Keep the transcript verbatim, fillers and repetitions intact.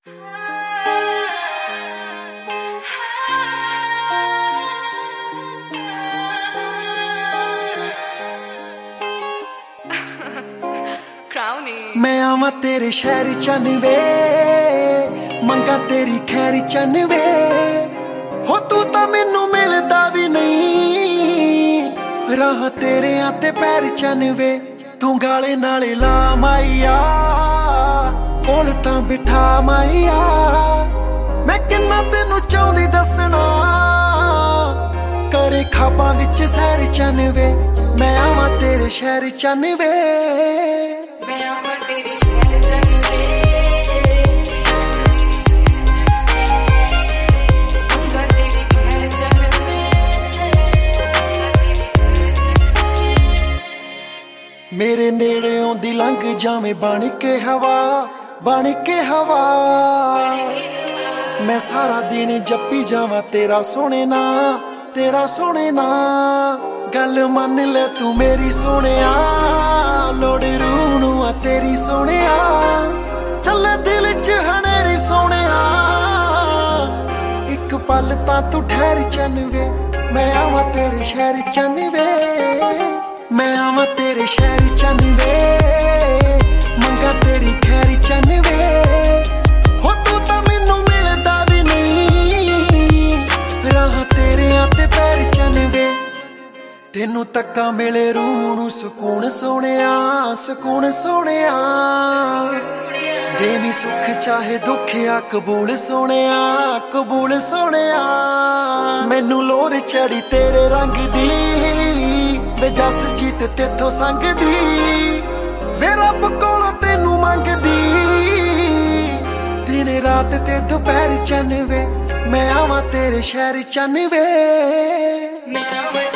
मैं आवा तेरे शहर चन वे, मंगा तेरी खैर चन वे। हो तू तां मैनू मिलदा भी नहीं, राह तेरे आते पैर चन वे। तू गाले नाले ला माइया, कोल तां बिठा माइया। मैं किन्ना तेनू चाहुंदी दसना, करे खाबां विच सैर चन वे। मैं आवा तेरे शहर चन वे, मैं आवा तेरे शहर चन वे। मंगा तेरी खैर चन वे, मेरे नेड़े आउंदी लंघ जावे बन के हवा, बन के हवा। मैं सारा दिन जप्पी जावा तेरा सोहणे ना, तेरा सोहणे ना। गल मन ले तू मेरी सोहणिया, लोड़ रूह नूं आ तेरी सोहणिया। चले दिल च हनेरी सोहणिया, इक पल तां तू ठहर चन वे। मैं आवां तेरे शहर चन वे, मैं आवां तेरे शहर चन वे। मंगा तेरी खैर चन वे। हो तू तां मैनू मिलदा भी नहीं, राह तेरे आते पैर चन वे। तेनू तक्का मिले रूह नूं सुकून सोहणिया, सुकून सोहणिया। देवी सुख चाहे दुख आ कबूल सोहणिया, कबूल सोहणिया। मैनू लोर चढ़ी तेरे रंग दी, वे जस जीत तेथों संगदी। वे रब कोलों तेनू मंगदी, दिन रात ते दोपहर चन वे। मैं आवां तेरे शहर चन वे, मैं आवां